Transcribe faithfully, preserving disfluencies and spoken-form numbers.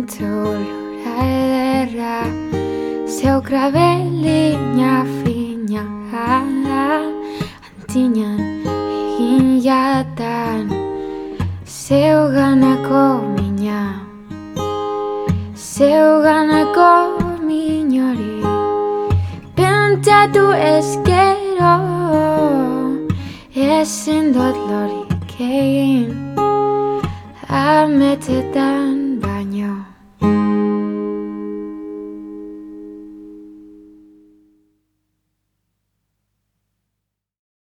lura ederra, zeu krabelina fina, antinan egin jatan, zeu ganako mina, zeu ganako minori, pentsatu ezkero, ezin dut lorik egin, ametsetan